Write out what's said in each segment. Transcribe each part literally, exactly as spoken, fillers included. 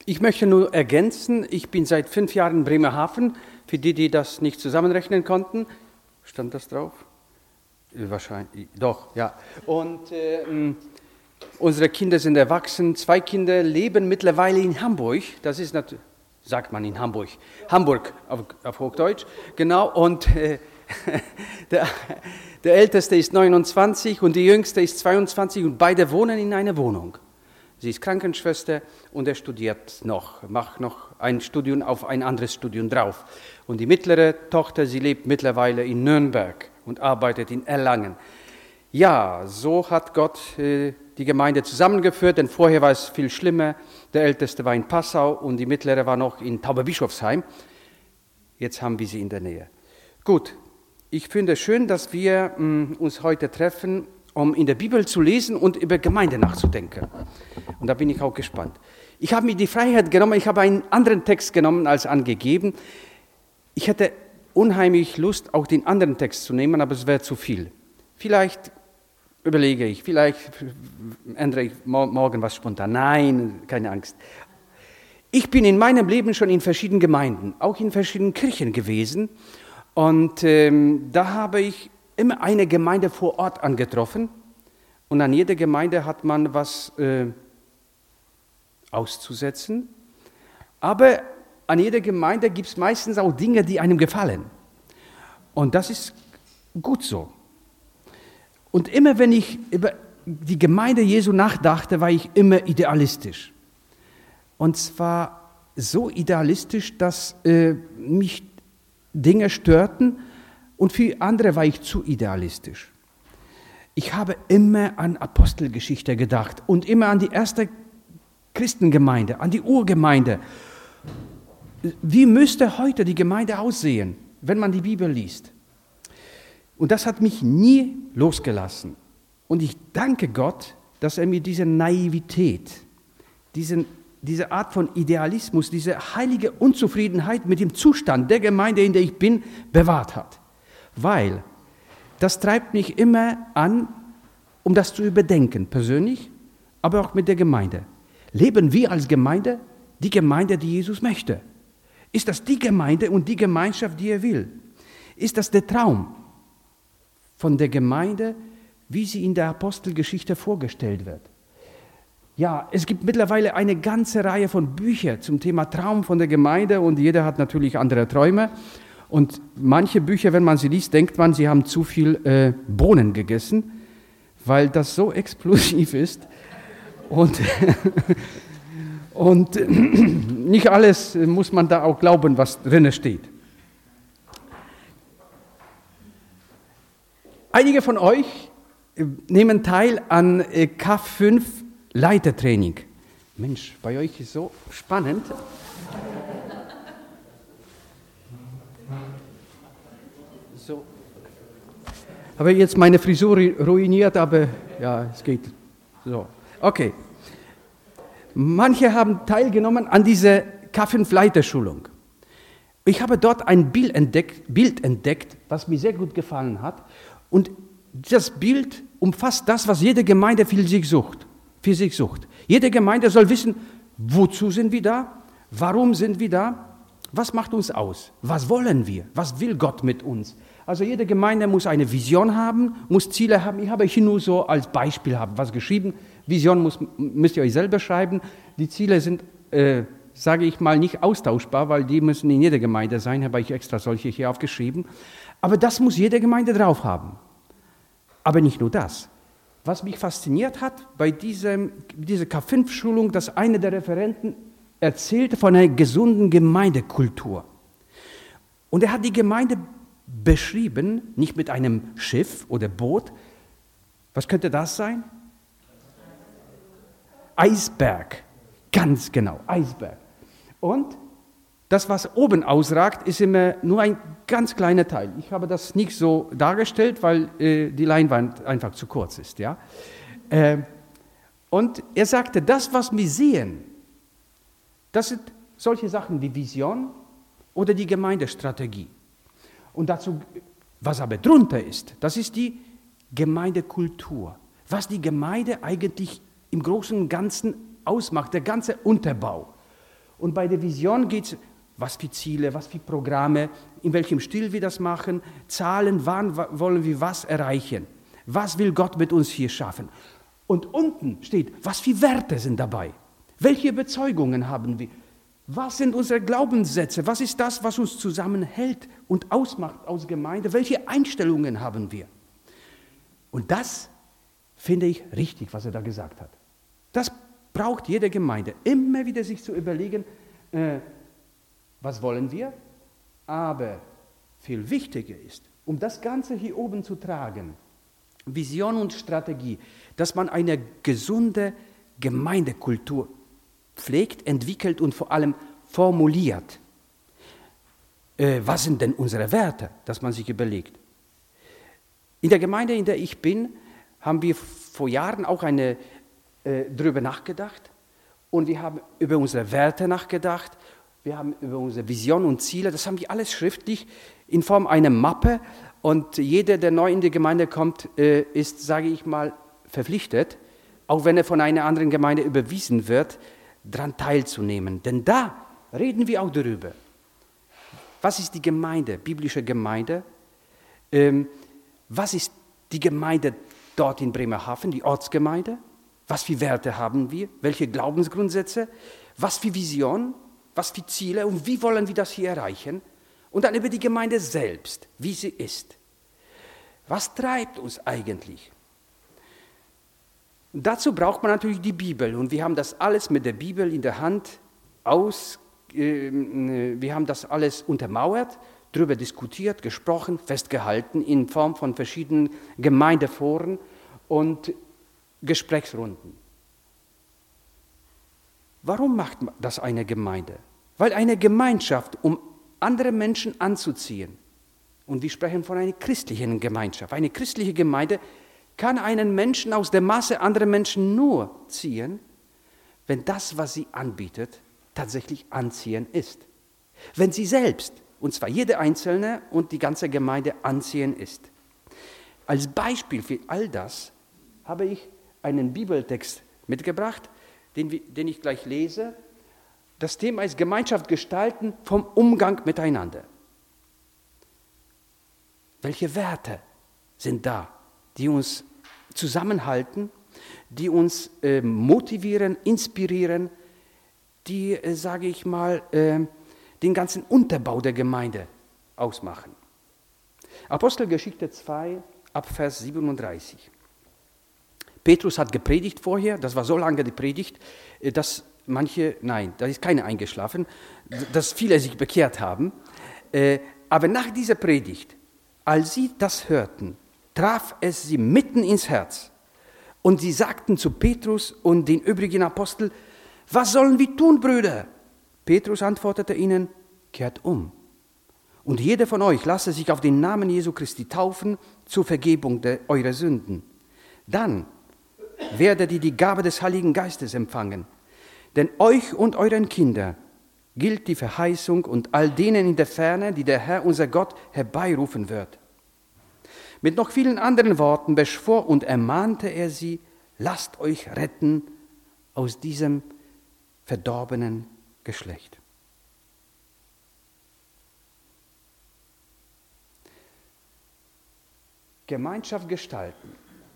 Ich möchte nur ergänzen, ich bin seit fünf Jahren in Bremerhaven, für die, die das nicht zusammenrechnen konnten. Stand das drauf? Wahrscheinlich, doch, ja. Und äh, unsere Kinder sind erwachsen, zwei Kinder leben mittlerweile in Hamburg, das ist natürlich, sagt man in Hamburg, Hamburg auf, auf Hochdeutsch, genau, und äh, der, der Älteste ist neunundzwanzig und die Jüngste ist zweiundzwanzig und beide wohnen in einer Wohnung. Sie ist Krankenschwester und er studiert noch, macht noch ein Studium auf ein anderes Studium drauf. Und die mittlere Tochter, sie lebt mittlerweile in Nürnberg und arbeitet in Erlangen. Ja, so hat Gott äh, die Gemeinde zusammengeführt, denn vorher war es viel schlimmer. Der Älteste war in Passau und die mittlere war noch in Tauberbischofsheim. Jetzt haben wir sie in der Nähe. Gut, ich finde es schön, dass wir mh, uns heute treffen, um in der Bibel zu lesen und über Gemeinde nachzudenken. Und da bin ich auch gespannt. Ich habe mir die Freiheit genommen, ich habe einen anderen Text genommen als angegeben. Ich hätte unheimlich Lust, auch den anderen Text zu nehmen, aber es wäre zu viel. Vielleicht überlege ich, vielleicht ändere ich morgen was spontan. Nein, keine Angst. Ich bin in meinem Leben schon in verschiedenen Gemeinden, auch in verschiedenen Kirchen gewesen. Und ähm, da habe ich immer eine Gemeinde vor Ort angetroffen. Und an jeder Gemeinde hat man was äh, auszusetzen. Aber an jeder Gemeinde gibt es meistens auch Dinge, die einem gefallen. Und das ist gut so. Und immer wenn ich über die Gemeinde Jesu nachdachte, war ich immer idealistisch. Und zwar so idealistisch, dass äh, mich Dinge störten und für andere war ich zu idealistisch. Ich habe immer an Apostelgeschichte gedacht und immer an die erste Christengemeinde, an die Urgemeinde. Wie müsste heute die Gemeinde aussehen, wenn man die Bibel liest? Und das hat mich nie losgelassen. Und ich danke Gott, dass er mir diese Naivität, diesen, diese Art von Idealismus, diese heilige Unzufriedenheit mit dem Zustand der Gemeinde, in der ich bin, bewahrt hat. Weil das treibt mich immer an, um das zu überdenken, persönlich, aber auch mit der Gemeinde. Leben wir als Gemeinde die Gemeinde, die Jesus möchte? Ist das die Gemeinde und die Gemeinschaft, die er will? Ist das der Traum von der Gemeinde, wie sie in der Apostelgeschichte vorgestellt wird? Ja, es gibt mittlerweile eine ganze Reihe von Büchern zum Thema Traum von der Gemeinde und jeder hat natürlich andere Träume. Und manche Bücher, wenn man sie liest, denkt man, sie haben zu viel äh, Bohnen gegessen, weil das so explosiv ist. Und, und nicht alles muss man da auch glauben, was drin steht. Einige von euch nehmen teil an K fünf Leitertraining. Mensch, bei euch ist so spannend. So. Habe jetzt meine Frisur ruiniert, aber ja, es geht. So, okay. Manche haben teilgenommen an dieser K fünf Leiterschulung. Ich habe dort ein Bild entdeckt, Bild entdeckt, was mir sehr gut gefallen hat. Und das Bild umfasst das, was jede Gemeinde für sich sucht. Für sich sucht. Jede Gemeinde soll wissen, wozu sind wir da, warum sind wir da, was macht uns aus, was wollen wir, was will Gott mit uns. Also jede Gemeinde muss eine Vision haben, muss Ziele haben. Ich habe hier nur so als Beispiel haben, was geschrieben. Vision muss, müsst ihr euch selber schreiben. Die Ziele sind, äh, sage ich mal, nicht austauschbar, weil die müssen in jeder Gemeinde sein. Habe ich extra solche hier aufgeschrieben. Aber das muss jede Gemeinde drauf haben. Aber nicht nur das. Was mich fasziniert hat bei diesem, dieser K fünf Schulung, dass einer der Referenten erzählte von einer gesunden Gemeindekultur. Und er hat die Gemeinde beschrieben, nicht mit einem Schiff oder Boot. Was könnte das sein? Eisberg. Ganz genau, Eisberg. Und das, was oben ausragt, ist immer nur ein ganz kleiner Teil. Ich habe das nicht so dargestellt, weil äh, die Leinwand einfach zu kurz ist. Ja? Äh, und er sagte, das, was wir sehen, das sind solche Sachen wie Vision oder die Gemeindestrategie. Und dazu, was aber drunter ist, das ist die Gemeindekultur. Was die Gemeinde eigentlich im Großen und Ganzen ausmacht, der ganze Unterbau. Und bei der Vision geht es, was für Ziele, was für Programme, in welchem Stil wir das machen, Zahlen, wann wollen wir was erreichen, was will Gott mit uns hier schaffen. Und unten steht, was für Werte sind dabei, welche Überzeugungen haben wir, was sind unsere Glaubenssätze, was ist das, was uns zusammenhält und ausmacht als Gemeinde, welche Einstellungen haben wir. Und das finde ich richtig, was er da gesagt hat. Das braucht jede Gemeinde, immer wieder sich zu überlegen, äh, was wollen wir? Aber viel wichtiger ist, um das Ganze hier oben zu tragen, Vision und Strategie, dass man eine gesunde Gemeindekultur pflegt, entwickelt und vor allem formuliert. Äh, was sind denn unsere Werte, dass man sich überlegt? In der Gemeinde, in der ich bin, haben wir vor Jahren auch eine, äh, darüber nachgedacht und wir haben über unsere Werte nachgedacht. Wir haben über unsere Vision und Ziele, das haben wir alles schriftlich in Form einer Mappe und jeder, der neu in die Gemeinde kommt, ist, sage ich mal, verpflichtet, auch wenn er von einer anderen Gemeinde überwiesen wird, daran teilzunehmen. Denn da reden wir auch darüber. Was ist die Gemeinde, biblische Gemeinde? Was ist die Gemeinde dort in Bremerhaven, die Ortsgemeinde? Was für Werte haben wir? Welche Glaubensgrundsätze? Was für Vision? Was für Ziele und wie wollen wir das hier erreichen? Und dann über die Gemeinde selbst, wie sie ist. Was treibt uns eigentlich? Dazu braucht man natürlich die Bibel und wir haben das alles mit der Bibel in der Hand aus, äh, wir haben das alles untermauert, darüber diskutiert, gesprochen, festgehalten in Form von verschiedenen Gemeindeforen und Gesprächsrunden. Warum macht das eine Gemeinde? Weil eine Gemeinschaft, um andere Menschen anzuziehen, und wir sprechen von einer christlichen Gemeinschaft, eine christliche Gemeinde kann einen Menschen aus der Masse anderer Menschen nur ziehen, wenn das, was sie anbietet, tatsächlich anziehend ist. Wenn sie selbst, und zwar jede Einzelne und die ganze Gemeinde anziehend ist. Als Beispiel für all das habe ich einen Bibeltext mitgebracht, Den, den ich gleich lese. Das Thema ist Gemeinschaft gestalten vom Umgang miteinander. Welche Werte sind da, die uns zusammenhalten, die uns äh, motivieren, inspirieren, die, äh, sage ich mal, äh, den ganzen Unterbau der Gemeinde ausmachen? Apostelgeschichte zwei, ab Vers siebenunddreißig. Petrus hat gepredigt vorher, das war so lange die Predigt, dass manche, nein, da ist keiner eingeschlafen, dass viele sich bekehrt haben. Aber nach dieser Predigt, als sie das hörten, traf es sie mitten ins Herz. Und sie sagten zu Petrus und den übrigen Aposteln, was sollen wir tun, Brüder? Petrus antwortete ihnen, kehrt um. Und jeder von euch lasse sich auf den Namen Jesu Christi taufen zur Vergebung der, eurer Sünden. Dann werdet ihr die Gabe des Heiligen Geistes empfangen. Denn euch und euren Kindern gilt die Verheißung und all denen in der Ferne, die der Herr, unser Gott, herbeirufen wird. Mit noch vielen anderen Worten beschwor und ermahnte er sie, lasst euch retten aus diesem verdorbenen Geschlecht. Gemeinschaft gestalten.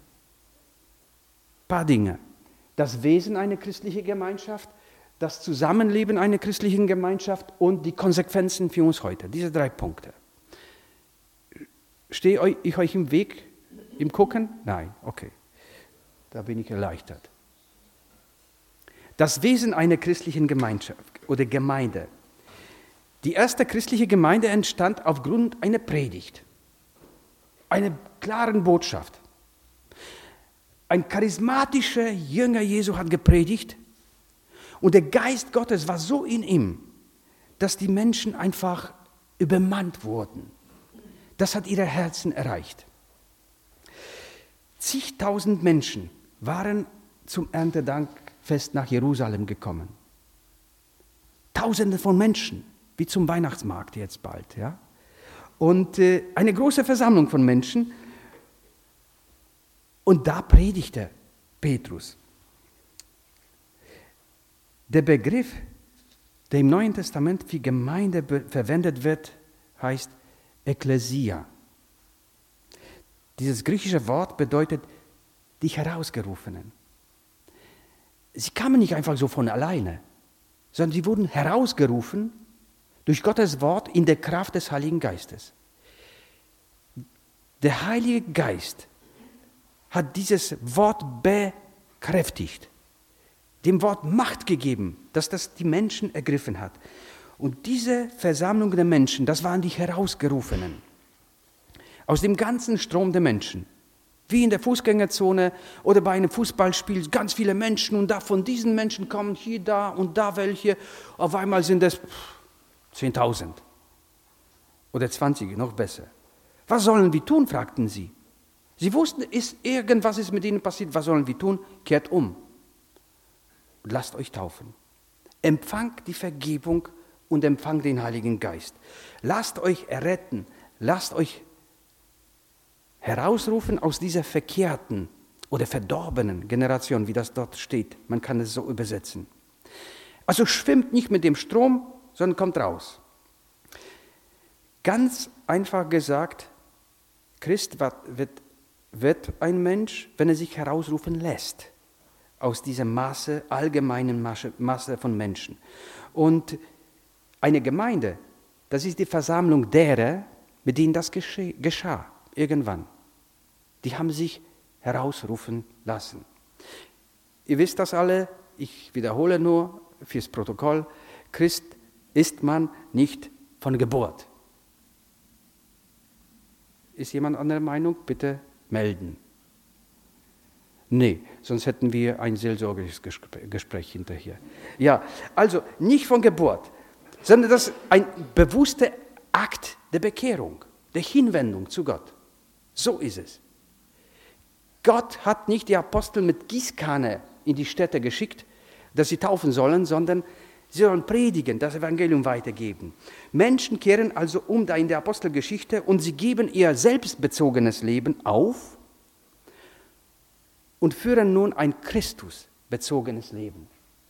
Ein paar Dinge. Das Wesen einer christlichen Gemeinschaft, das Zusammenleben einer christlichen Gemeinschaft und die Konsequenzen für uns heute. Diese drei Punkte. Stehe ich euch im Weg, im Gucken? Nein, okay. Da bin ich erleichtert. Das Wesen einer christlichen Gemeinschaft oder Gemeinde. Die erste christliche Gemeinde entstand aufgrund einer Predigt, einer klaren Botschaft. Ein charismatischer Jünger Jesu hat gepredigt und der Geist Gottes war so in ihm, dass die Menschen einfach übermannt wurden. Das hat ihre Herzen erreicht. Zigtausend Menschen waren zum Erntedankfest nach Jerusalem gekommen. Tausende von Menschen, wie zum Weihnachtsmarkt jetzt bald. Ja? Und äh, eine große Versammlung von Menschen. Und da predigte Petrus. Der Begriff der im Neuen Testament für Gemeinde be- verwendet wird, heißt Ekklesia. Dieses griechische Wort bedeutet die Herausgerufenen. Sie kamen nicht einfach so von alleine, sondern sie wurden herausgerufen durch Gottes Wort in der Kraft des Heiligen Geistes. Der Heilige Geist hat dieses Wort bekräftigt, dem Wort Macht gegeben, dass das die Menschen ergriffen hat. Und diese Versammlung der Menschen, das waren die Herausgerufenen. Aus dem ganzen Strom der Menschen. Wie in der Fußgängerzone oder bei einem Fußballspiel, ganz viele Menschen und da von diesen Menschen kommen hier, da und da welche. Auf einmal sind es zehntausend oder zwanzig, noch besser. Was sollen wir tun, fragten sie. Sie wussten, ist irgendwas ist mit ihnen passiert, was sollen wir tun? Kehrt um und lasst euch taufen. Empfangt die Vergebung und empfangt den Heiligen Geist. Lasst euch erretten, lasst euch herausrufen aus dieser verkehrten oder verdorbenen Generation, wie das dort steht. Man kann es so übersetzen. Also schwimmt nicht mit dem Strom, sondern kommt raus. Ganz einfach gesagt, Christ wird, wird ein Mensch, wenn er sich herausrufen lässt aus dieser Masse, allgemeinen Masse, Masse von Menschen. Und eine Gemeinde, das ist die Versammlung derer, mit denen das gesche- geschah. Irgendwann. Die haben sich herausrufen lassen. Ihr wisst das alle, ich wiederhole nur fürs Protokoll, Christ ist man nicht von Geburt. Ist jemand anderer Meinung? Bitte melden. Nee, sonst hätten wir ein seelsorgliches Gespräch hinterher. Ja, also nicht von Geburt, sondern das ist ein bewusster Akt der Bekehrung, der Hinwendung zu Gott. So ist es. Gott hat nicht die Apostel mit Gießkanne in die Städte geschickt, dass sie taufen sollen, sondern sie sollen predigen, das Evangelium weitergeben. Menschen kehren also um da in der Apostelgeschichte und sie geben ihr selbstbezogenes Leben auf und führen nun ein Christusbezogenes Leben.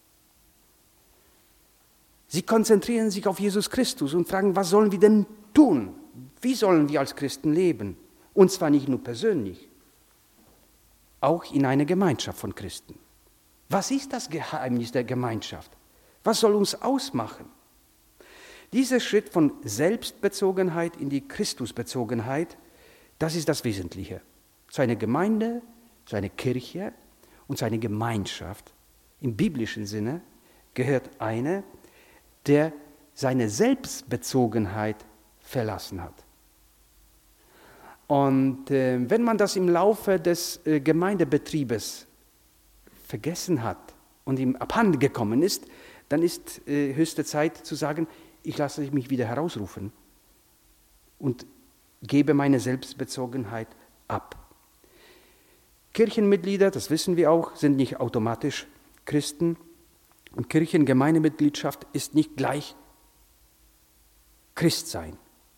Sie konzentrieren sich auf Jesus Christus und fragen, was sollen wir denn tun? Wie sollen wir als Christen leben? Und zwar nicht nur persönlich, auch in einer Gemeinschaft von Christen. Was ist das Geheimnis der Gemeinschaft? Was soll uns ausmachen? Dieser Schritt von Selbstbezogenheit in die Christusbezogenheit, das ist das Wesentliche. Zu einer Gemeinde, zu einer Kirche und zu einer Gemeinschaft im biblischen Sinne gehört einer, der seine Selbstbezogenheit verlassen hat. Und äh, wenn man das im Laufe des äh, Gemeindebetriebes vergessen hat und ihm abhanden gekommen ist, dann ist äh, höchste Zeit zu sagen, ich lasse mich wieder herausrufen und gebe meine Selbstbezogenheit ab. Kirchenmitglieder, das wissen wir auch, sind nicht automatisch Christen. Und Kirchengemeindemitgliedschaft ist nicht gleich Christsein.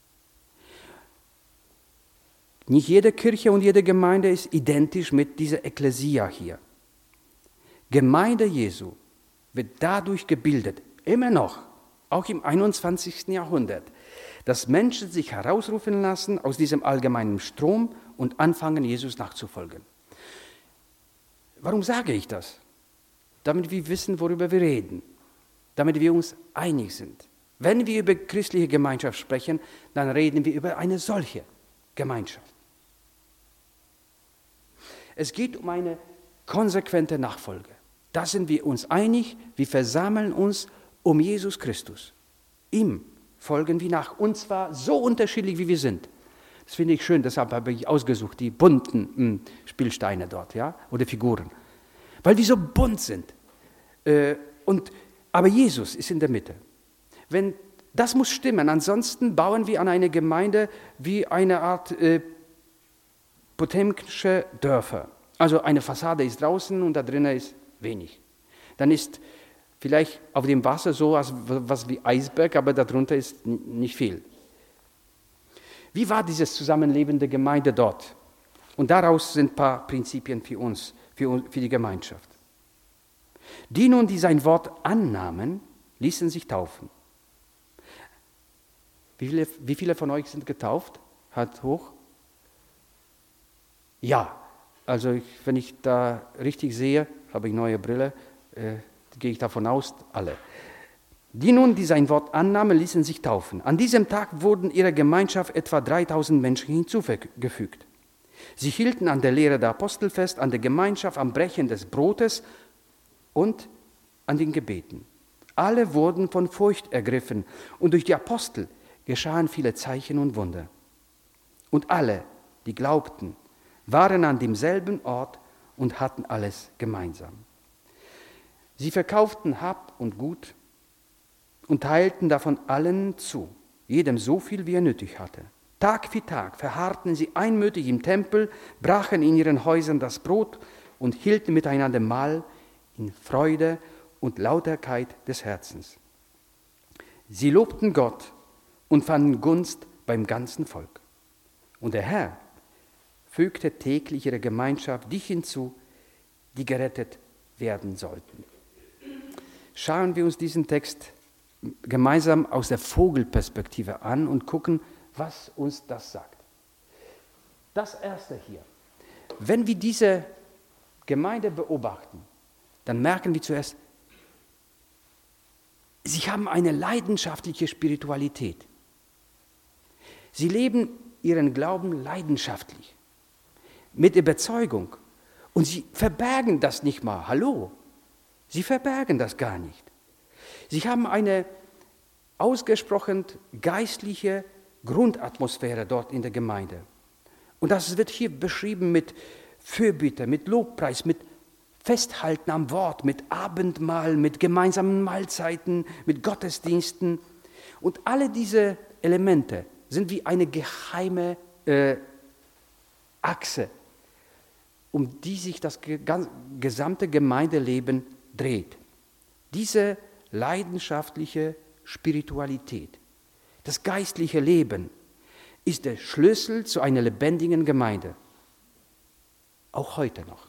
Nicht jede Kirche und jede Gemeinde ist identisch mit dieser Ekklesia hier. Gemeinde Jesu wird dadurch gebildet, immer noch, auch im einundzwanzigsten Jahrhundert, dass Menschen sich herausrufen lassen aus diesem allgemeinen Strom und anfangen, Jesus nachzufolgen. Warum sage ich das? Damit wir wissen, worüber wir reden, damit wir uns einig sind. Wenn wir über christliche Gemeinschaft sprechen, dann reden wir über eine solche Gemeinschaft. Es geht um eine konsequente Nachfolge. Da sind wir uns einig, wir versammeln uns um Jesus Christus. Ihm folgen wir nach, und zwar so unterschiedlich, wie wir sind. Das finde ich schön, deshalb habe ich ausgesucht, die bunten mh, Spielsteine dort, ja, oder Figuren. Weil wir so bunt sind. Äh, und, aber Jesus ist in der Mitte. Wenn, das muss stimmen, ansonsten bauen wir an eine Gemeinde wie eine Art äh, potemkische Dörfer. Also eine Fassade ist draußen und da drinnen ist wenig. Dann ist vielleicht auf dem Wasser so was, was wie Eisberg, aber darunter ist nicht viel. Wie war dieses Zusammenleben der Gemeinde dort? Und daraus sind ein paar Prinzipien für uns, für, für die Gemeinschaft. Die nun, die sein Wort annahmen, ließen sich taufen. Wie viele, wie viele von euch sind getauft? Hand hoch. Ja, also ich, wenn ich da richtig sehe, habe ich neue Brille, äh, gehe ich davon aus, alle. Die nun, die sein Wort annahmen, ließen sich taufen. An diesem Tag wurden ihrer Gemeinschaft etwa dreitausend Menschen hinzugefügt. Sie hielten an der Lehre der Apostel fest, an der Gemeinschaft, am Brechen des Brotes und an den Gebeten. Alle wurden von Furcht ergriffen und durch die Apostel geschahen viele Zeichen und Wunder. Und alle, die glaubten, waren an demselben Ort und hatten alles gemeinsam. Sie verkauften Hab und Gut und teilten davon allen zu, jedem so viel, wie er nötig hatte. Tag für Tag verharrten sie einmütig im Tempel, brachen in ihren Häusern das Brot und hielten miteinander Mahl in Freude und Lauterkeit des Herzens. Sie lobten Gott und fanden Gunst beim ganzen Volk. Und der Herr fügte täglich ihre Gemeinschaft die hinzu, die gerettet werden sollten. Schauen wir uns diesen Text gemeinsam aus der Vogelperspektive an und gucken, was uns das sagt. Das Erste hier. Wenn wir diese Gemeinde beobachten, dann merken wir zuerst, sie haben eine leidenschaftliche Spiritualität. Sie leben ihren Glauben leidenschaftlich, mit Überzeugung. Und sie verbergen das nicht mal. Hallo, sie verbergen das gar nicht. Sie haben eine ausgesprochen geistliche Grundatmosphäre dort in der Gemeinde. Und das wird hier beschrieben mit Fürbitte, mit Lobpreis, mit Festhalten am Wort, mit Abendmahl, mit gemeinsamen Mahlzeiten, mit Gottesdiensten. Und alle diese Elemente sind wie eine geheime äh, Achse, um die sich das gesamte Gemeindeleben dreht. Diese leidenschaftliche Spiritualität, das geistliche Leben ist der Schlüssel zu einer lebendigen Gemeinde. Auch heute noch.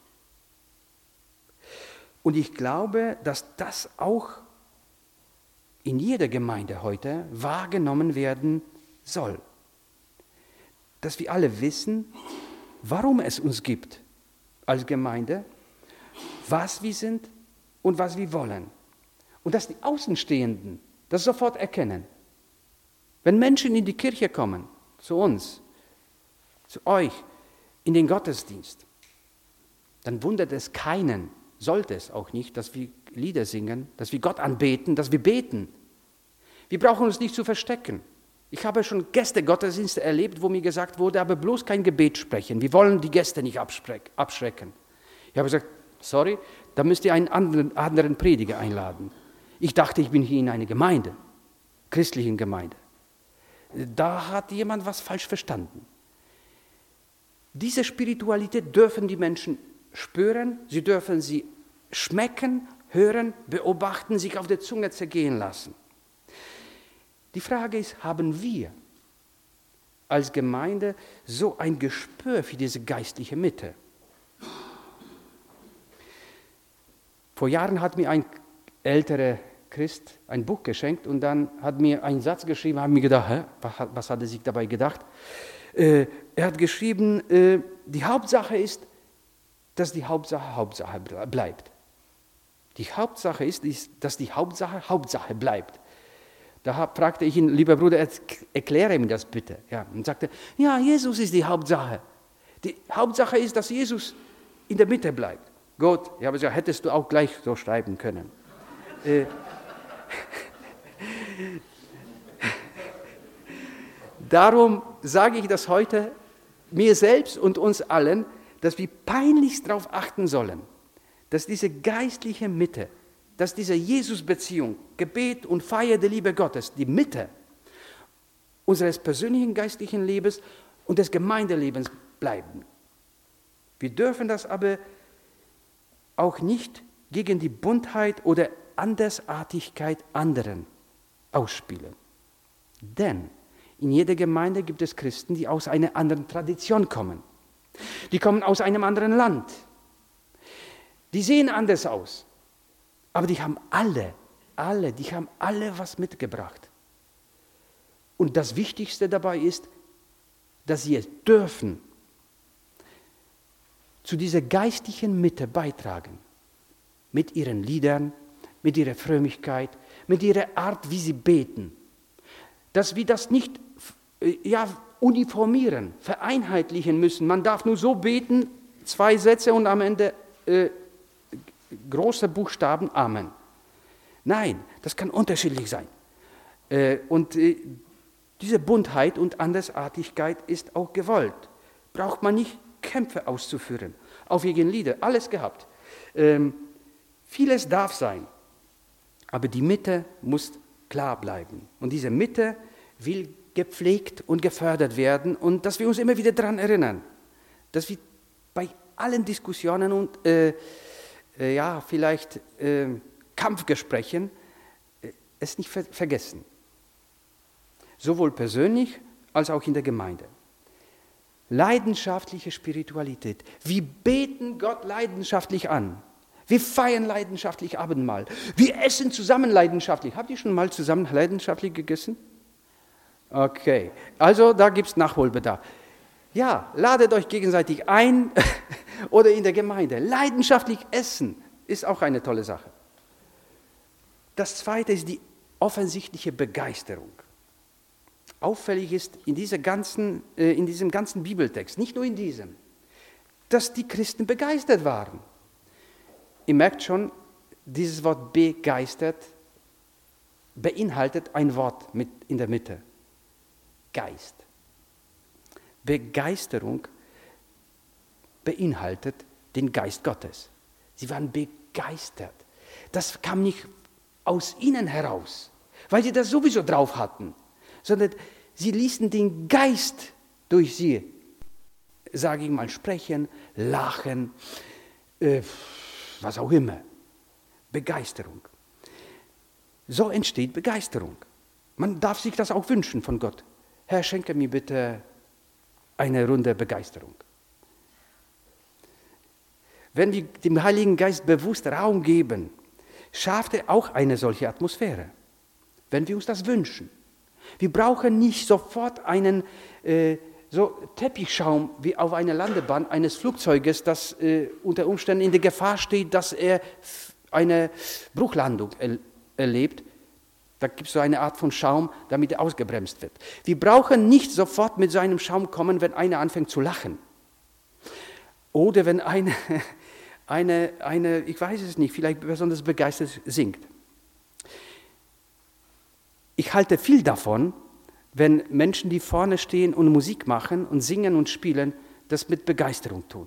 Und ich glaube, dass das auch in jeder Gemeinde heute wahrgenommen werden soll. Dass wir alle wissen, warum es uns gibt als Gemeinde, was wir sind und was wir wollen. Und dass die Außenstehenden das sofort erkennen. Wenn Menschen in die Kirche kommen, zu uns, zu euch, in den Gottesdienst, dann wundert es keinen, sollte es auch nicht, dass wir Lieder singen, dass wir Gott anbeten, dass wir beten. Wir brauchen uns nicht zu verstecken. Ich habe schon Gäste-Gottesdienste erlebt, wo mir gesagt wurde, aber bloß kein Gebet sprechen. Wir wollen die Gäste nicht abschrecken. Ich habe gesagt, sorry, da müsst ihr einen anderen, anderen Prediger einladen. Ich dachte, ich bin hier in einer Gemeinde, christlichen Gemeinde. Da hat jemand was falsch verstanden. Diese Spiritualität dürfen die Menschen spüren, sie dürfen sie schmecken, hören, beobachten, sich auf der Zunge zergehen lassen. Die Frage ist, haben wir als Gemeinde so ein Gespür für diese geistliche Mitte? Vor Jahren hat mir ein älterer Christ ein Buch geschenkt und dann hat mir einen Satz geschrieben, habe mir gedacht, hä, was, was hat er sich dabei gedacht? Äh, er hat geschrieben, äh, die Hauptsache ist, dass die Hauptsache Hauptsache bleibt. Die Hauptsache ist, dass die Hauptsache Hauptsache bleibt. Da fragte ich ihn, lieber Bruder, erkläre mir das bitte. Ja, und sagte, ja, Jesus ist die Hauptsache. Die Hauptsache ist, dass Jesus in der Mitte bleibt. Gut, ich habe gesagt, hättest du auch gleich so schreiben können. äh, Darum sage ich das heute mir selbst und uns allen, dass wir peinlichst darauf achten sollen, dass diese geistliche Mitte, dass diese Jesus-Beziehung, Gebet und Feier der Liebe Gottes, die Mitte unseres persönlichen geistlichen Lebens und des Gemeindelebens bleiben. Wir dürfen das aber auch nicht gegen die Buntheit oder Andersartigkeit anderen ausspielen. Denn in jeder Gemeinde gibt es Christen, die aus einer anderen Tradition kommen. Die kommen aus einem anderen Land. Die sehen anders aus. Aber die haben alle alle, die haben alle was mitgebracht. Und das Wichtigste dabei ist, dass sie es dürfen, zu dieser geistlichen Mitte beitragen. Mit ihren Liedern, mit ihrer Frömmigkeit, mit ihrer Art, wie sie beten. Dass wir das nicht ja, uniformieren, vereinheitlichen müssen. Man darf nur so beten, zwei Sätze und am Ende äh, große Buchstaben Amen. Nein, das kann unterschiedlich sein. Äh, und äh, diese Buntheit und Andersartigkeit ist auch gewollt. Braucht man nicht Kämpfe auszuführen. Auf jeden Lieder, alles gehabt. Ähm, vieles darf sein, aber die Mitte muss klar bleiben. Und diese Mitte will gepflegt und gefördert werden und dass wir uns immer wieder daran erinnern, dass wir bei allen Diskussionen und äh, äh, ja, vielleicht äh, Kampfgesprächen äh, es nicht ver- vergessen. Sowohl persönlich als auch in der Gemeinde. Leidenschaftliche Spiritualität. Wir beten Gott leidenschaftlich an. Wir feiern leidenschaftlich Abendmahl. Wir essen zusammen leidenschaftlich. Habt ihr schon mal zusammen leidenschaftlich gegessen? Okay, also da gibt es Nachholbedarf. Ja, ladet euch gegenseitig ein oder in der Gemeinde. Leidenschaftlich essen ist auch eine tolle Sache. Das Zweite ist die offensichtliche Begeisterung. Auffällig ist in, dieser ganzen, äh, in diesem ganzen Bibeltext, nicht nur in diesem, dass die Christen begeistert waren. Ihr merkt schon, dieses Wort begeistert beinhaltet ein Wort mit in der Mitte. Geist. Begeisterung beinhaltet den Geist Gottes. Sie waren begeistert. Das kam nicht aus ihnen heraus, weil sie das sowieso drauf hatten, sondern sie ließen den Geist durch sie, sage ich mal, sprechen, lachen, äh, was auch immer. Begeisterung. So entsteht Begeisterung. Man darf sich das auch wünschen von Gott. Herr, schenke mir bitte eine Runde Begeisterung. Wenn wir dem Heiligen Geist bewusst Raum geben, schafft er auch eine solche Atmosphäre, wenn wir uns das wünschen. Wir brauchen nicht sofort einen äh, so Teppichschaum wie auf einer Landebahn eines Flugzeuges, das äh, unter Umständen in der Gefahr steht, dass er eine Bruchlandung er, erlebt. Da gibt es so eine Art von Schaum, damit er ausgebremst wird. Wir brauchen nicht sofort mit so einem Schaum kommen, wenn einer anfängt zu lachen. Oder wenn eine, eine, eine ich weiß es nicht, vielleicht besonders begeistert singt. Ich halte viel davon, wenn Menschen, die vorne stehen und Musik machen und singen und spielen, das mit Begeisterung tun.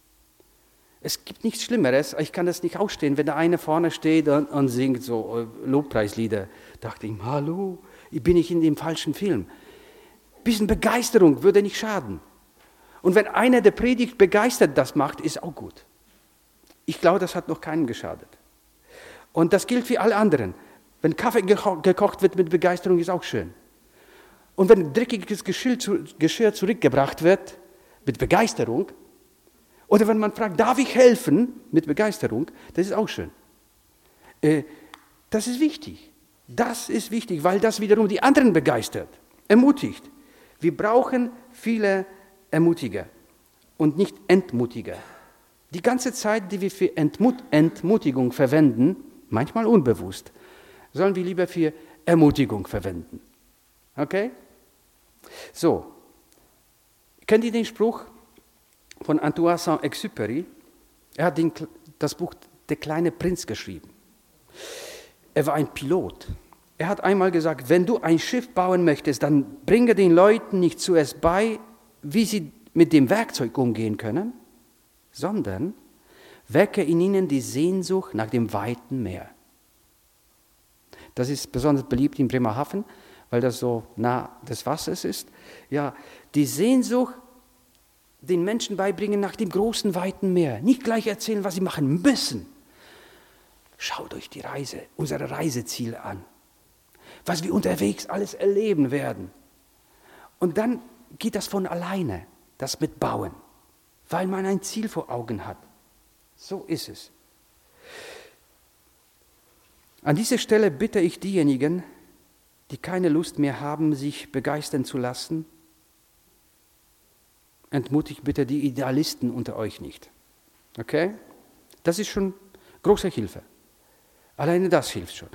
Es gibt nichts Schlimmeres, ich kann das nicht ausstehen, wenn der eine vorne steht und, und singt so Lobpreislieder. Da dachte ich, hallo, bin ich in dem falschen Film. Ein bisschen Begeisterung würde nicht schaden. Und wenn einer der Predigt begeistert das macht, ist auch gut. Ich glaube, das hat noch keinem geschadet. Und das gilt für alle anderen. Wenn Kaffee geko- gekocht wird mit Begeisterung, ist auch schön. Und wenn dreckiges Geschirr, zu, Geschirr zurückgebracht wird, mit Begeisterung, oder wenn man fragt, darf ich helfen, mit Begeisterung, das ist auch schön. Äh, das ist wichtig. Das ist wichtig, weil das wiederum die anderen begeistert, ermutigt. Wir brauchen viele Ermutiger und nicht Entmutiger. Die ganze Zeit, die wir für Entmut- Entmutigung verwenden, manchmal unbewusst, sollen wir lieber für Ermutigung verwenden. Okay? So. Kennt ihr den Spruch von Antoine Saint-Exupéry? Er hat den, das Buch Der kleine Prinz geschrieben. Er war ein Pilot. Er hat einmal gesagt, wenn du ein Schiff bauen möchtest, dann bringe den Leuten nicht zuerst bei, wie sie mit dem Werkzeug umgehen können, sondern wecke in ihnen die Sehnsucht nach dem weiten Meer. Das ist besonders beliebt in Bremerhaven, weil das so nah des Wassers ist. Ja, die Sehnsucht den Menschen beibringen nach dem großen, weiten Meer. Nicht gleich erzählen, was sie machen müssen. Schaut euch die Reise, unsere Reiseziele an. Was wir unterwegs alles erleben werden. Und dann geht das von alleine, das mit Bauen, weil man ein Ziel vor Augen hat. So ist es. An dieser Stelle bitte ich diejenigen, die keine Lust mehr haben, sich begeistern zu lassen, entmutigt bitte die Idealisten unter euch nicht. Okay? Das ist schon große Hilfe. Alleine das hilft schon.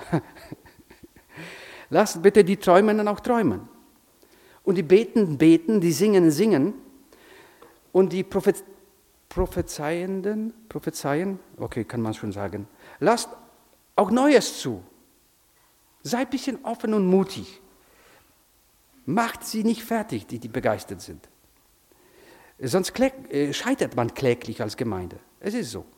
Lasst bitte die Träumenden auch träumen. Und die Beten, beten, die Singen, singen. Und die Prophet Prophezeienden, prophezeien, okay, kann man schon sagen. Lasst auch Neues zu. Seid ein bisschen offen und mutig. Macht sie nicht fertig, die, die begeistert sind. Sonst scheitert man kläglich als Gemeinde. Es ist so.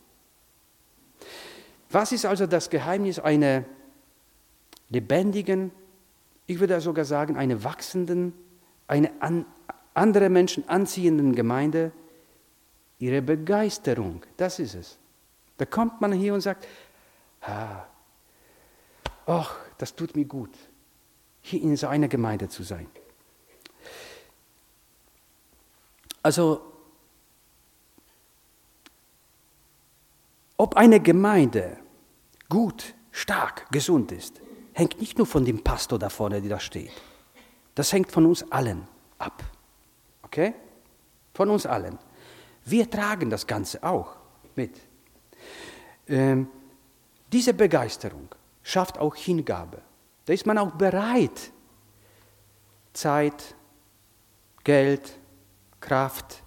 Was ist also das Geheimnis einer lebendigen, ich würde sogar sagen, einer wachsenden, eine an, andere Menschen anziehenden Gemeinde? Ihre Begeisterung, das ist es. Da kommt man hier und sagt, ah, ach, das tut mir gut, hier in so einer Gemeinde zu sein. Also, ob eine Gemeinde gut, stark, gesund ist, hängt nicht nur von dem Pastor da vorne, der da steht. Das hängt von uns allen ab. Okay? Von uns allen. Wir tragen das Ganze auch mit. Ähm, diese Begeisterung schafft auch Hingabe. Da ist man auch bereit, Zeit, Geld, Kraft,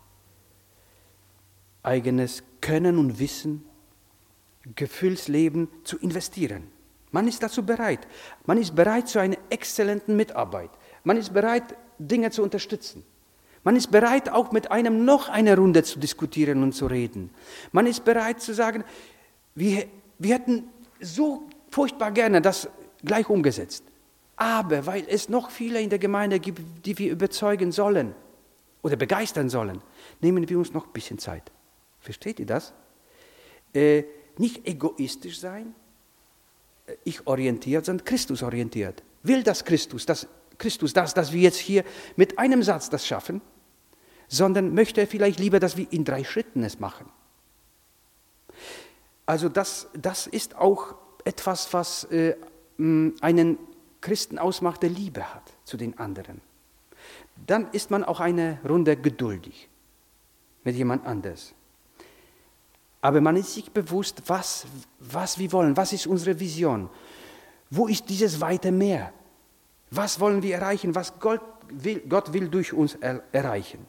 eigenes Können und Wissen, Gefühlsleben zu investieren. Man ist dazu bereit. Man ist bereit zu einer exzellenten Mitarbeit. Man ist bereit, Dinge zu unterstützen. Man ist bereit, auch mit einem noch eine Runde zu diskutieren und zu reden. Man ist bereit zu sagen, wir, wir hätten so furchtbar gerne das gleich umgesetzt. Aber weil es noch viele in der Gemeinde gibt, die wir überzeugen sollen oder begeistern sollen, nehmen wir uns noch ein bisschen Zeit. Versteht ihr das? Äh, nicht egoistisch sein, ich orientiert, sondern Christus orientiert. Will das Christus, das Christus das, dass wir jetzt hier mit einem Satz das schaffen, sondern möchte er vielleicht lieber, dass wir in drei Schritten es machen. Also das, das ist auch etwas, was äh, einen Christen ausmacht, der Liebe hat zu den anderen. Dann ist man auch eine Runde geduldig mit jemand anders. Aber man ist sich bewusst, was, was wir wollen, was ist unsere Vision, wo ist dieses weite Meer, was wollen wir erreichen, was Gott will, Gott will durch uns er, erreichen.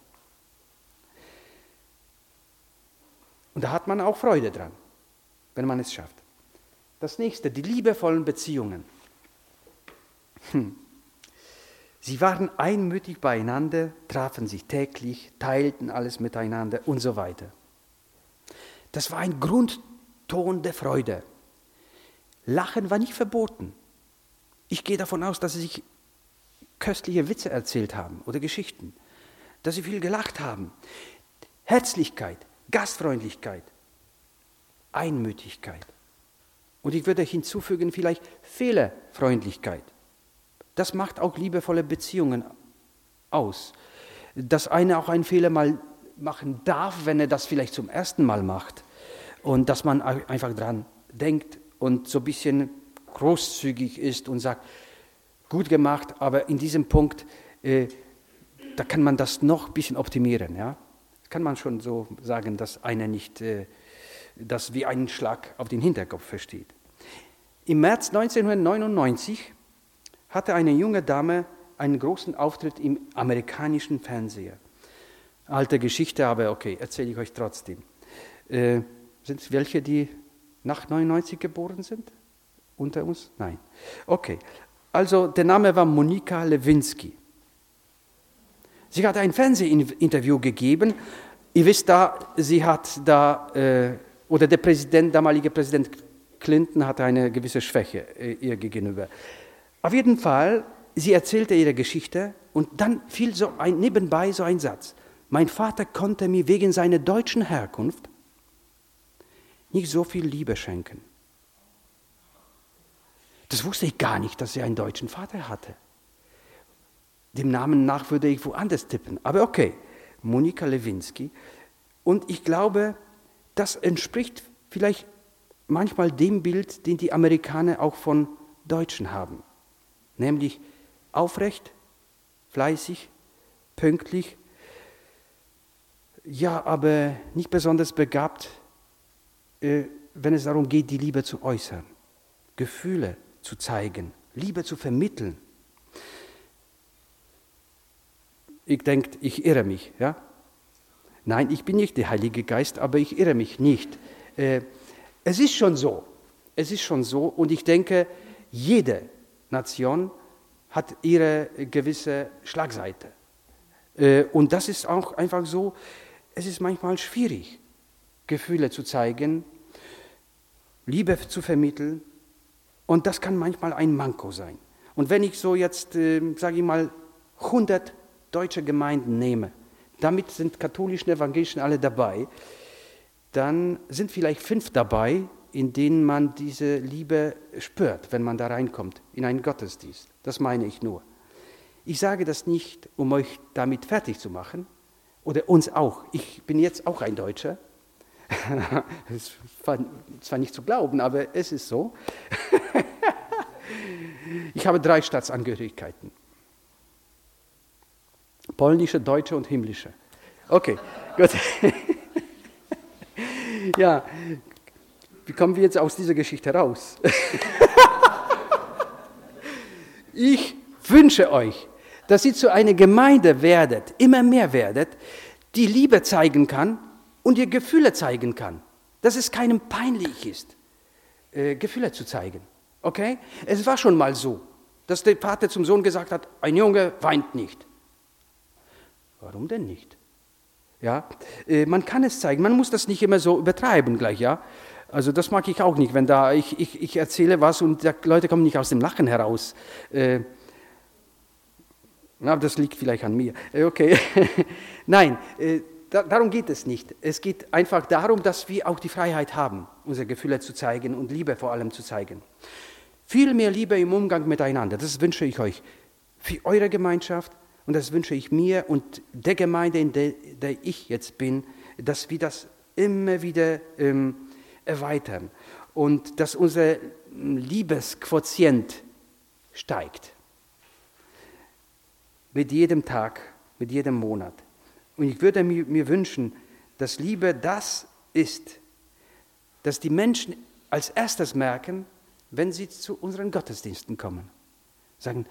Und da hat man auch Freude dran, wenn man es schafft. Das nächste, die liebevollen Beziehungen. Hm. Sie waren einmütig beieinander, trafen sich täglich, teilten alles miteinander und so weiter. Das war ein Grundton der Freude. Lachen war nicht verboten. Ich gehe davon aus, dass sie sich köstliche Witze erzählt haben oder Geschichten, dass sie viel gelacht haben. Herzlichkeit, Gastfreundlichkeit, Einmütigkeit. Und ich würde hinzufügen, vielleicht Fehlerfreundlichkeit. Das macht auch liebevolle Beziehungen aus. Dass einer auch einen Fehler mal machen darf, wenn er das vielleicht zum ersten Mal macht. Und dass man einfach dran denkt und so ein bisschen großzügig ist und sagt, gut gemacht, aber in diesem Punkt, äh, da kann man das noch ein bisschen optimieren. Ja? Kann man schon so sagen, dass einer nicht äh, das wie einen Schlag auf den Hinterkopf versteht. Im März neunzehnhundertneunundneunzig hatte eine junge Dame einen großen Auftritt im amerikanischen Fernseher. Alte Geschichte, aber okay, erzähle ich euch trotzdem. Äh, sind es welche, die nach neunundneunzig geboren sind? Unter uns? Nein. Okay, also der Name war Monika Lewinsky. Sie hat ein Fernsehinterview gegeben. Ihr wisst da, sie hat da, äh, oder der Präsident, damalige Präsident Clinton hatte eine gewisse Schwäche äh, ihr gegenüber. Auf jeden Fall, sie erzählte ihre Geschichte und dann fiel so ein, nebenbei so ein Satz. Mein Vater konnte mir wegen seiner deutschen Herkunft nicht so viel Liebe schenken. Das wusste ich gar nicht, dass er einen deutschen Vater hatte. Dem Namen nach würde ich woanders tippen. Aber okay, Monika Lewinsky. Und ich glaube, das entspricht vielleicht manchmal dem Bild, den die Amerikaner auch von Deutschen haben. Nämlich aufrecht, fleißig, pünktlich, ja, aber nicht besonders begabt, äh, wenn es darum geht, die Liebe zu äußern, Gefühle zu zeigen, Liebe zu vermitteln. Ich denke, ich irre mich, ja? Nein, ich bin nicht der Heilige Geist, aber ich irre mich nicht. Äh, es ist schon so, es ist schon so und ich denke, jede Nation hat ihre gewisse Schlagseite. Äh, und das ist auch einfach so, es ist manchmal schwierig, Gefühle zu zeigen, Liebe zu vermitteln und das kann manchmal ein Manko sein. Und wenn ich so jetzt, äh, sage ich mal, hundert deutsche Gemeinden nehme, damit sind katholischen, evangelischen alle dabei, dann sind vielleicht fünf dabei, in denen man diese Liebe spürt, wenn man da reinkommt, in einen Gottesdienst. Das meine ich nur. Ich sage das nicht, um euch damit fertig zu machen, oder uns auch. Ich bin jetzt auch ein Deutscher. Das ist zwar nicht zu glauben, aber es ist so. Ich habe drei Staatsangehörigkeiten. Polnische, deutsche und himmlische. Okay, gut. Ja, wie kommen wir jetzt aus dieser Geschichte raus? Ich wünsche euch, dass ihr zu einer Gemeinde werdet, immer mehr werdet, die Liebe zeigen kann und ihr Gefühle zeigen kann. Dass es keinem peinlich ist, äh, Gefühle zu zeigen. Okay? Es war schon mal so, dass der Vater zum Sohn gesagt hat, ein Junge weint nicht. Warum denn nicht? Ja, äh, man kann es zeigen, man muss das nicht immer so übertreiben gleich, ja. Also das mag ich auch nicht, wenn da ich, ich, ich erzähle was und die Leute kommen nicht aus dem Lachen heraus. Äh, na, das liegt vielleicht an mir. Äh, okay, nein, äh, da, darum geht es nicht. Es geht einfach darum, dass wir auch die Freiheit haben, unsere Gefühle zu zeigen und Liebe vor allem zu zeigen. Viel mehr Liebe im Umgang miteinander, das wünsche ich euch für eure Gemeinschaft. Und das wünsche ich mir und der Gemeinde, in der, der ich jetzt bin, dass wir das immer wieder ähm, erweitern und dass unser Liebesquotient steigt. Mit jedem Tag, mit jedem Monat. Und ich würde mir, mir wünschen, dass Liebe das ist, dass die Menschen als erstes merken, wenn sie zu unseren Gottesdiensten kommen. Sagen,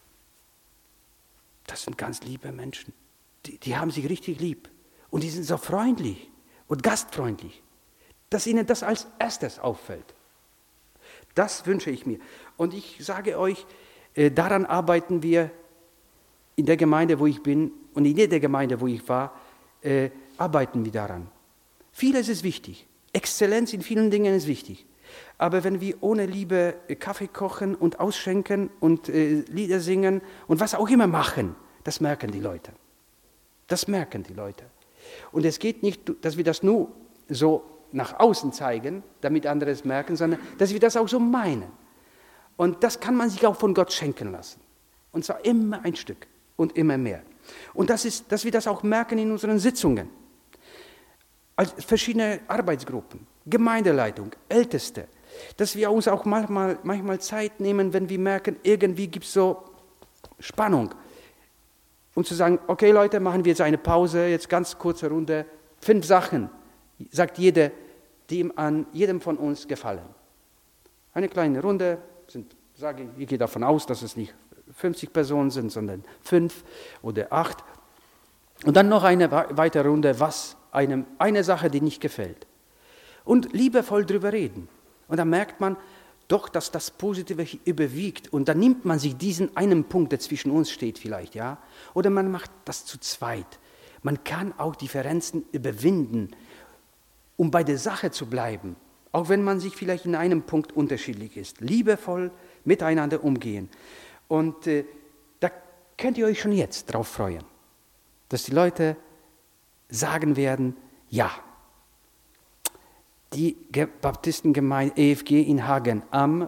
das sind ganz liebe Menschen. Die, die haben sich richtig lieb. Und die sind so freundlich und gastfreundlich, dass ihnen das als erstes auffällt. Das wünsche ich mir. Und ich sage euch, äh, daran arbeiten wir in der Gemeinde, wo ich bin und in jeder Gemeinde, wo ich war, äh, arbeiten wir daran. Vieles ist wichtig. Exzellenz in vielen Dingen ist wichtig. Aber wenn wir ohne Liebe Kaffee kochen und ausschenken und äh, Lieder singen und was auch immer machen, das merken die Leute. Das merken die Leute. Und es geht nicht, dass wir das nur so nach außen zeigen, damit andere es merken, sondern dass wir das auch so meinen. Und das kann man sich auch von Gott schenken lassen. Und zwar immer ein Stück und immer mehr. Und das ist, dass wir das auch merken in unseren Sitzungen. Als verschiedene Arbeitsgruppen, Gemeindeleitung, Älteste, dass wir uns auch manchmal, manchmal Zeit nehmen, wenn wir merken, irgendwie gibt es so Spannung. Um zu sagen, okay Leute, machen wir jetzt eine Pause, jetzt ganz kurze Runde, fünf Sachen, sagt jeder, die ihm an jedem von uns gefallen. Eine kleine Runde, sind, sage ich, ich gehe davon aus, dass es nicht fünfzig Personen sind, sondern fünf oder acht. Und dann noch eine weitere Runde, was einem, eine Sache, die nicht gefällt. Und liebevoll drüber reden. Und dann merkt man doch, dass das Positive überwiegt. Und dann nimmt man sich diesen einen Punkt, der zwischen uns steht vielleicht, ja. Oder man macht das zu zweit. Man kann auch Differenzen überwinden, um bei der Sache zu bleiben. Auch wenn man sich vielleicht in einem Punkt unterschiedlich ist. Liebevoll miteinander umgehen. Und äh, da könnt ihr euch schon jetzt drauf freuen, dass die Leute sagen werden, ja, die Baptistengemeinde E F G in Hagen am,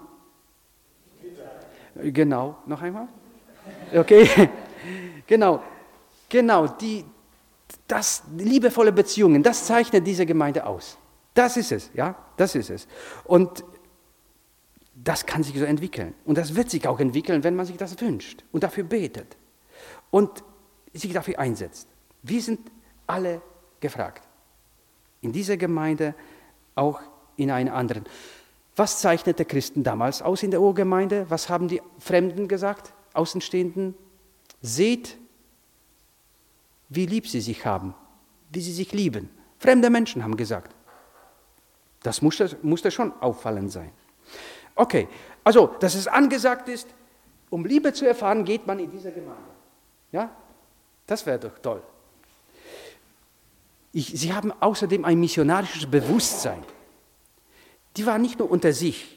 genau, noch einmal? Okay, genau, genau, die, das, liebevolle Beziehungen, das zeichnet diese Gemeinde aus. Das ist es, ja, das ist es. Und das kann sich so entwickeln. Und das wird sich auch entwickeln, wenn man sich das wünscht und dafür betet und sich dafür einsetzt. Wir sind alle gefragt. In dieser Gemeinde, auch in einer anderen. Was zeichnete Christen damals aus in der Urgemeinde? Was haben die Fremden gesagt, Außenstehenden? Seht, wie lieb sie sich haben, wie sie sich lieben. Fremde Menschen haben gesagt. Das musste, musste schon auffallend sein. Okay, also, dass es angesagt ist, um Liebe zu erfahren, geht man in diese Gemeinde. Ja, das wäre doch toll. Ich, sie haben außerdem ein missionarisches Bewusstsein. Die waren nicht nur unter sich.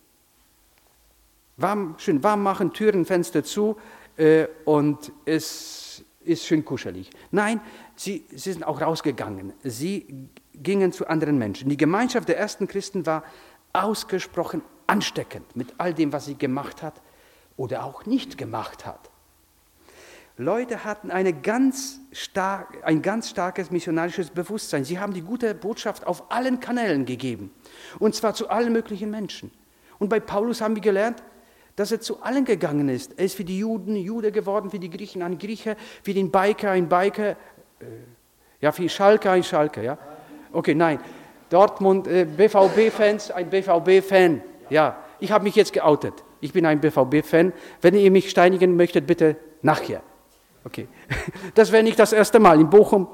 Warm, schön warm machen, Türen, Fenster zu äh, und es ist schön kuschelig. Nein, sie, sie sind auch rausgegangen. Sie gingen zu anderen Menschen. Die Gemeinschaft der ersten Christen war ausgesprochen ansteckend mit all dem, was sie gemacht hat oder auch nicht gemacht hat. Leute hatten eine ganz stark, ein ganz starkes missionarisches Bewusstsein. Sie haben die gute Botschaft auf allen Kanälen gegeben. Und zwar zu allen möglichen Menschen. Und bei Paulus haben wir gelernt, dass er zu allen gegangen ist. Er ist für die Juden Jude geworden, für die Griechen ein Grieche, für den Biker ein Biker, äh, ja, für Schalke ein Schalke, ja. Okay, nein. Dortmund, äh, B V B-Fans, ein B V B-Fan. Ja, ich habe mich jetzt geoutet. Ich bin ein B V B-Fan. Wenn ihr mich steinigen möchtet, bitte nachher. Okay, das wäre nicht das erste Mal. In Bochum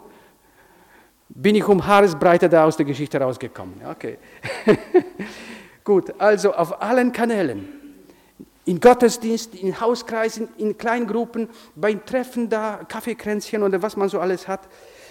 bin ich um Haaresbreite da aus der Geschichte rausgekommen. Okay. Gut, also auf allen Kanälen. In Gottesdienst, in Hauskreisen, in Kleingruppen, beim Treffen da, Kaffeekränzchen oder was man so alles hat.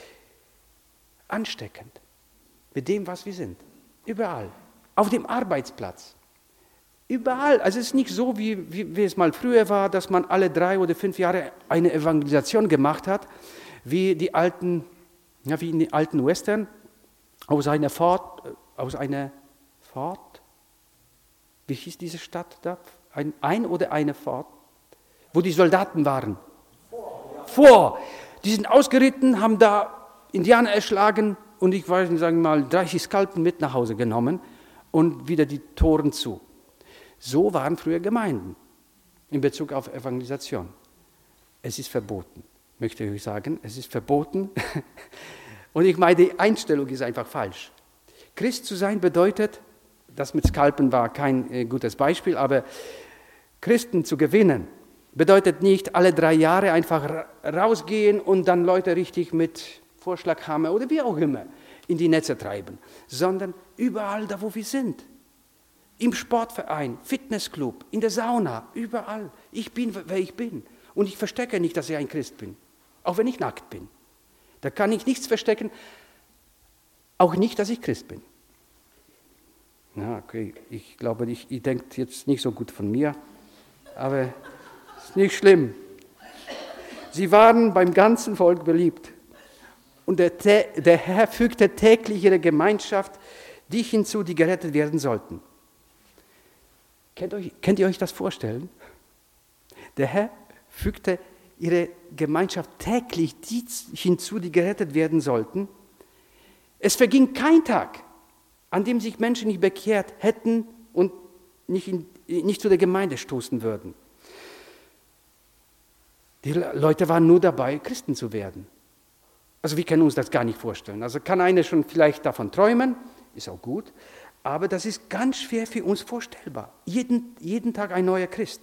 Ansteckend. Mit dem, was wir sind. Überall. Auf dem Arbeitsplatz. Überall. Also es ist nicht so, wie, wie, wie es mal früher war, dass man alle drei oder fünf Jahre eine Evangelisation gemacht hat, wie die alten, ja, wie in den alten Western, aus einer Fort, aus einer Fort, wie hieß diese Stadt da? Ein, ein oder eine Fort, wo die Soldaten waren. Vor. Vor. Die sind ausgeritten, haben da Indianer erschlagen und ich weiß nicht, sagen wir mal, dreißig Skalpen mit nach Hause genommen und wieder die Toren zu. So waren früher Gemeinden in Bezug auf Evangelisation. Es ist verboten, möchte ich euch sagen. Es ist verboten. Und ich meine, die Einstellung ist einfach falsch. Christ zu sein bedeutet, das mit Skalpen war kein äh, gutes Beispiel, aber Christen zu gewinnen bedeutet nicht alle drei Jahre einfach ra- rausgehen und dann Leute richtig mit Vorschlaghammer oder wie auch immer in die Netze treiben, sondern überall da, wo wir sind. Im Sportverein, Fitnessclub, in der Sauna, überall. Ich bin, wer ich bin. Und ich verstecke nicht, dass ich ein Christ bin, auch wenn ich nackt bin. Da kann ich nichts verstecken, auch nicht, dass ich Christ bin. Ja, okay, ich glaube, ich, ihr denkt jetzt nicht so gut von mir, aber es ist nicht schlimm. Sie waren beim ganzen Volk beliebt. Und der, der Herr fügte täglich ihre Gemeinschaft die hinzu, die gerettet werden sollten. Kennt, euch, könnt ihr euch das vorstellen? Der Herr fügte ihre Gemeinschaft täglich die hinzu, die gerettet werden sollten. Es verging kein Tag, an dem sich Menschen nicht bekehrt hätten und nicht, in, nicht zu der Gemeinde stoßen würden. Die Leute waren nur dabei, Christen zu werden. Also wir können uns das gar nicht vorstellen. Also kann einer schon vielleicht davon träumen, ist auch gut, aber das ist ganz schwer für uns vorstellbar. Jeden, jeden Tag ein neuer Christ.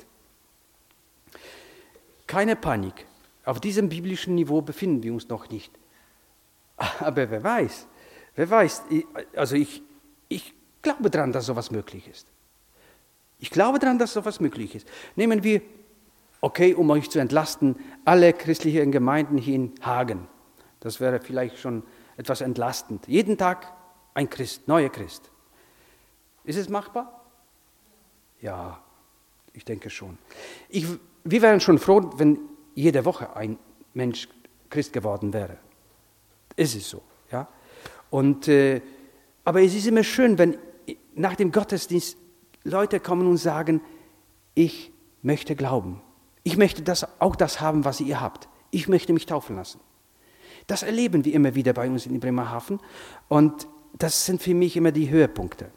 Keine Panik. Auf diesem biblischen Niveau befinden wir uns noch nicht. Aber wer weiß, wer weiß, also ich, ich glaube daran, dass sowas möglich ist. Ich glaube daran, dass sowas möglich ist. Nehmen wir, okay, um euch zu entlasten, alle christlichen Gemeinden hier in Hagen. Das wäre vielleicht schon etwas entlastend. Jeden Tag ein Christ, neuer Christ. Ist es machbar? Ja, ich denke schon. Ich, wir wären schon froh, wenn jede Woche ein Mensch Christ geworden wäre. Ist es so, ja? Und, äh, aber es ist immer schön, wenn nach dem Gottesdienst Leute kommen und sagen, ich möchte glauben. Ich möchte das, auch das haben, was ihr habt. Ich möchte mich taufen lassen. Das erleben wir immer wieder bei uns in Bremerhaven. Und das sind für mich immer die Höhepunkte.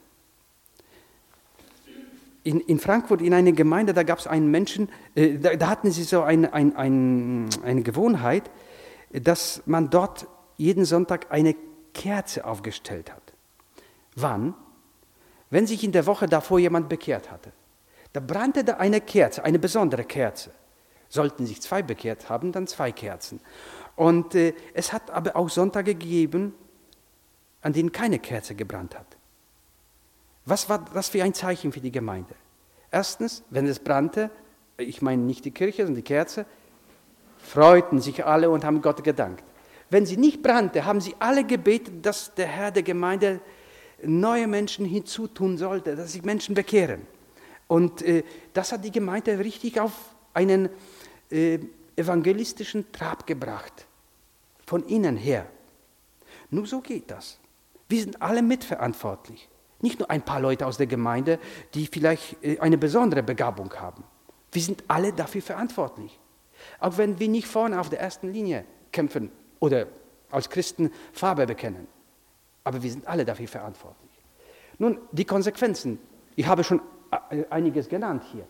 In, in Frankfurt, in einer Gemeinde, da gab es einen Menschen, äh, da, da hatten sie so ein, ein, ein, eine Gewohnheit, dass man dort jeden Sonntag eine Kerze aufgestellt hat. Wann? Wenn sich in der Woche davor jemand bekehrt hatte. Da brannte da eine Kerze, eine besondere Kerze. Sollten sich zwei bekehrt haben, dann zwei Kerzen. Und äh, es hat aber auch Sonntage gegeben, an denen keine Kerze gebrannt hat. Was war das für ein Zeichen für die Gemeinde? Erstens, wenn es brannte, ich meine nicht die Kirche, sondern die Kerze, freuten sich alle und haben Gott gedankt. Wenn sie nicht brannte, haben sie alle gebetet, dass der Herr der Gemeinde neue Menschen hinzutun sollte, dass sich Menschen bekehren. Und äh, das hat die Gemeinde richtig auf einen äh, evangelistischen Trab gebracht, von innen her. Nur so geht das. Wir sind alle mitverantwortlich. Nicht nur ein paar Leute aus der Gemeinde, die vielleicht äh, eine besondere Begabung haben. Wir sind alle dafür verantwortlich. Auch wenn wir nicht vorne auf der ersten Linie kämpfen oder als Christen Farbe bekennen. Aber wir sind alle dafür verantwortlich. Nun, die Konsequenzen. Ich habe schon einiges genannt hier.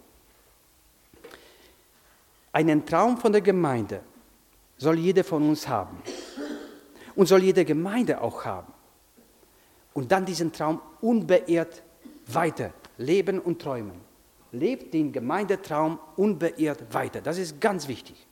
Einen Traum von der Gemeinde soll jeder von uns haben. Und soll jede Gemeinde auch haben. Und dann diesen Traum unbeirrt weiter leben und träumen. Lebt den Gemeindetraum unbeirrt weiter. Das ist ganz wichtig.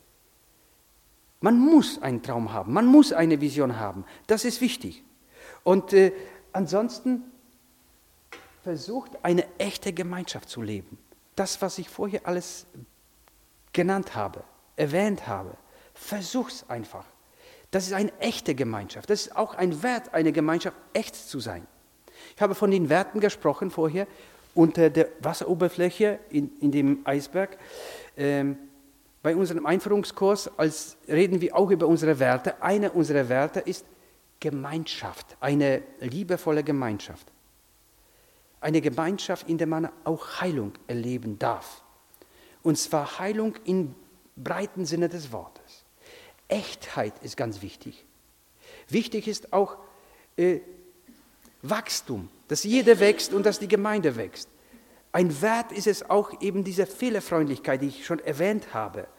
Man muss einen Traum haben, man muss eine Vision haben. Das ist wichtig. Und äh, ansonsten versucht, eine echte Gemeinschaft zu leben. Das, was ich vorher alles genannt habe, erwähnt habe, versuch's einfach. Das ist eine echte Gemeinschaft. Das ist auch ein Wert, eine Gemeinschaft echt zu sein. Ich habe von den Werten gesprochen vorher, unter der Wasseroberfläche in, in dem Eisberg. Ähm, bei unserem Einführungskurs als, reden wir auch über unsere Werte. Einer unserer Werte ist Gemeinschaft, eine liebevolle Gemeinschaft. Eine Gemeinschaft, in der man auch Heilung erleben darf. Und zwar Heilung im breiten Sinne des Wortes. Echtheit ist ganz wichtig. Wichtig ist auch äh, Wachstum, dass jeder wächst und dass die Gemeinde wächst. Ein Wert ist es auch eben diese Fehlerfreundlichkeit, die ich schon erwähnt habe.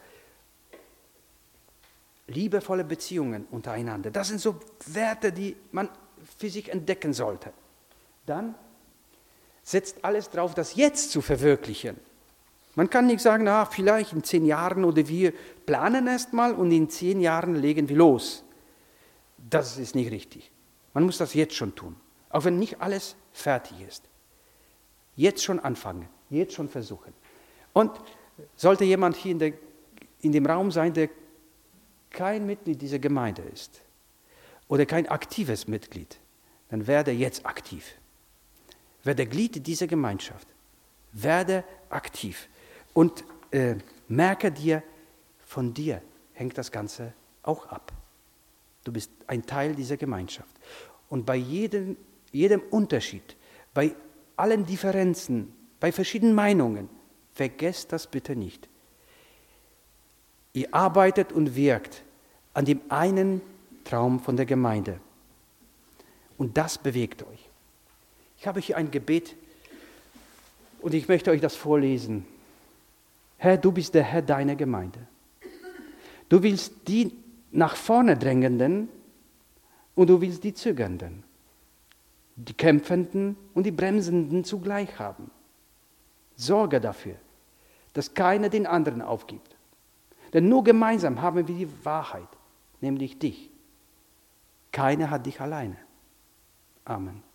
Liebevolle Beziehungen untereinander. Das sind so Werte, die man für sich entdecken sollte. Dann setzt alles drauf, das jetzt zu verwirklichen. Man kann nicht sagen, na, vielleicht in zehn Jahren oder wir planen erst mal und in zehn Jahren legen wir los. Das ist nicht richtig. Man muss das jetzt schon tun, auch wenn nicht alles fertig ist. Jetzt schon anfangen, jetzt schon versuchen. Und sollte jemand hier in, der, in dem Raum sein, der kein Mitglied dieser Gemeinde ist oder kein aktives Mitglied, dann werde jetzt aktiv. Werde Glied dieser Gemeinschaft. Werde aktiv. Und äh, merke dir, von dir hängt das Ganze auch ab. Du bist ein Teil dieser Gemeinschaft. Und bei jedem, jedem Unterschied, bei allen Differenzen, bei verschiedenen Meinungen, vergesst das bitte nicht. Ihr arbeitet und wirkt an dem einen Traum von der Gemeinde. Und das bewegt euch. Ich habe hier ein Gebet und ich möchte euch das vorlesen. Herr, du bist der Herr deiner Gemeinde. Du willst die nach vorne drängenden und du willst die Zögernden, die Kämpfenden und die Bremsenden zugleich haben. Sorge dafür, dass keiner den anderen aufgibt. Denn nur gemeinsam haben wir die Wahrheit, nämlich dich. Keiner hat dich alleine. Amen.